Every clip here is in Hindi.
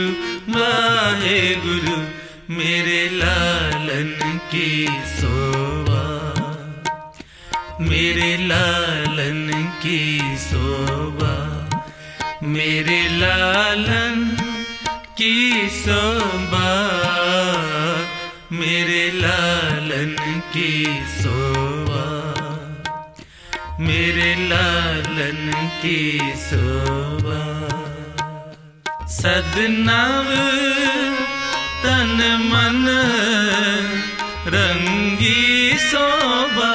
वाहे गुरु मेरे लालन की शोभा, मेरे लालन की शोभा, मेरे लालन की शोभा, मेरे लालन की शोभा, मेरे लालन की शोभा। सदनव तन मन रंगी शोभा,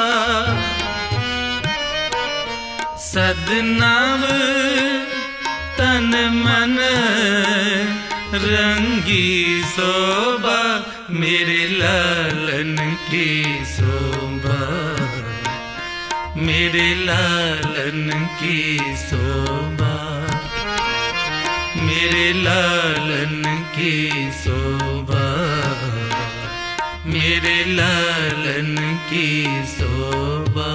सदनव तन मन रंगी शोभा, मेरे लालन की शोभा, मेरे लालन की शोभा, मेरे लालन की शोभा, मेरे लालन की शोभा।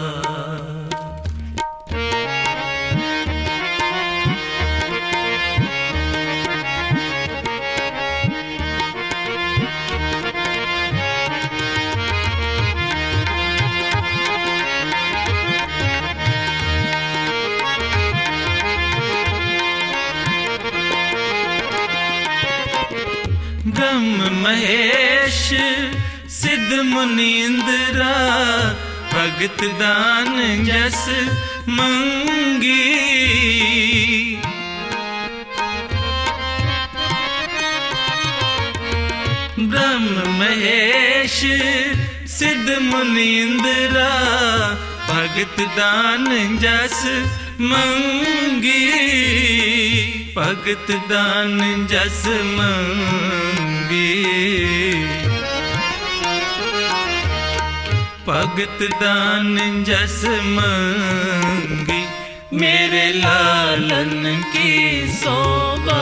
ब्रह्म महेश सिद्ध मुनींद्रा, भगत दान जस मंगी, ब्रह्म महेश सिद्ध मुनींद्रा, भगत दान जस मंगी, भगत दान जस मंगी, भगत दान जस मंगी, मेरे लालन की शोभा,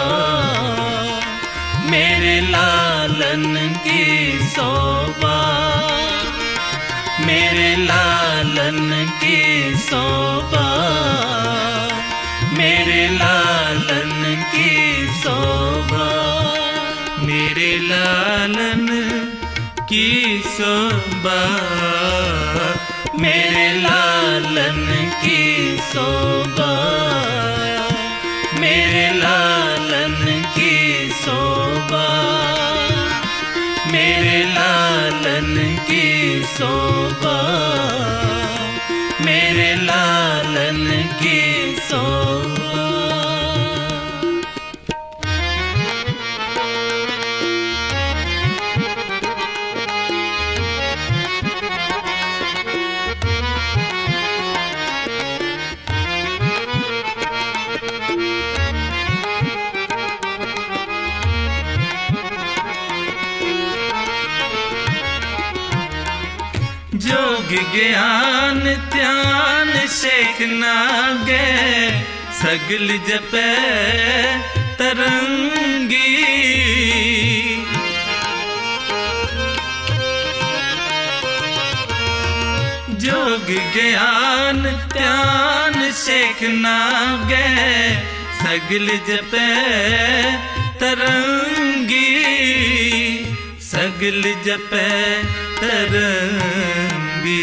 मेरे लालन की शोभा, मेरे लालन की शोभा, मेरे लालन की शोभा, मेरे लालन की शोभा, मेरे लालन की शोभा, मेरे लालन की शोभा, मेरे लालन की शोभा, मेरे लालन की शोभा। जोग ज्ञान ध्यान शेख नागे, सगल जपै तरंगी, जोग ज्ञान ध्यान शेख नागे, सगल जपै तरंगी, सगल जपै तरंगी,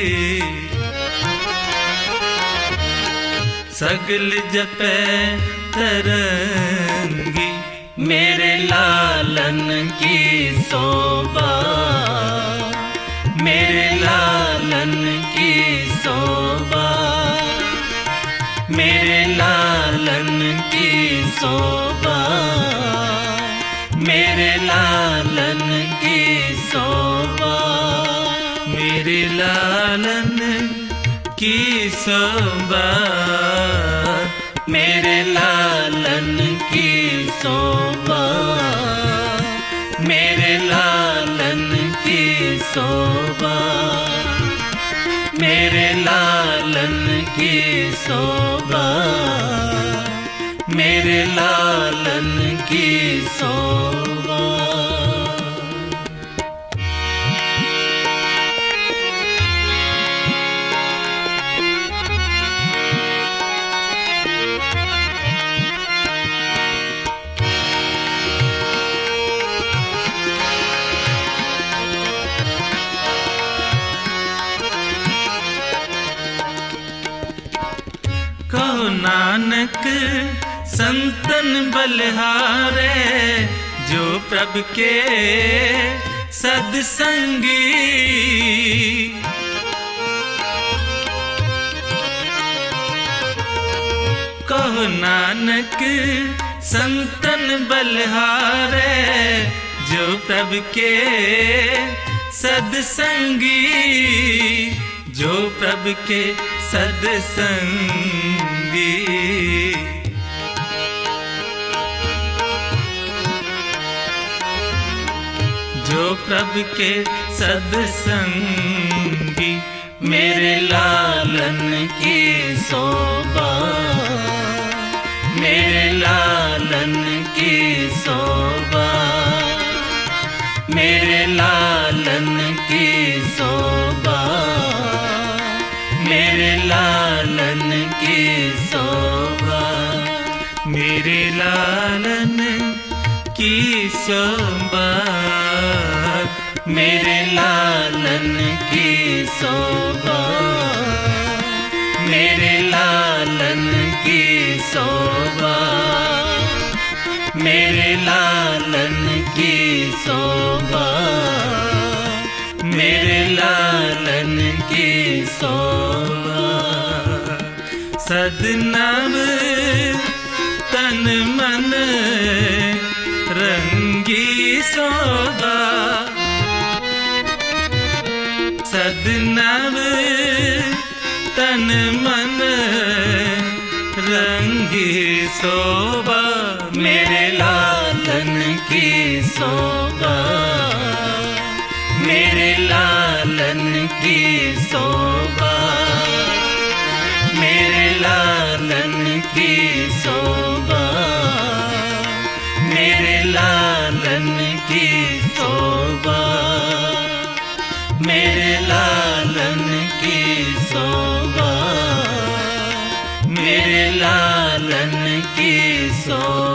सगल जपै तरंगी, मेरे लालन की शोभा, मेरे लालन की शोभा, मेरे लालन की शोभा, मेरे लालन की शोभा, मेरे लालन की शोभा, मेरे लालन की शोभा, मेरे लालन की शोभा, मेरे लालन की शोभा, मेरे लालन की शोभा। नानक संतन बलिहारे, जो प्रभु के सदसंगी। कहो नानक संतन बलिहारे, जो प्रभु के सदसंगी, जो प्रभु के सदसंगी। जो प्रभु के सदसंगी, मेरे लालन की शोभा, मेरे लालन की शोभा, मेरे लालन की शोभा, मेरे लालन की शोभा, मेरे लालन की शोभा, मेरे लालन की शोभा, मेरे लालन की शोभा, मेरे लालन की शोभा, मेरे लालन की शोभा। सदनव तन मन रंगी शोभा, सदनव तन मन रंगी शोभा, मेरे लालन की शोभा, मेरे लालन की शोभा, मेरे लालन की शोभा, मेरे लालन की शोभा, मेरे लालन की शोभा, मेरे लालन की शोभा।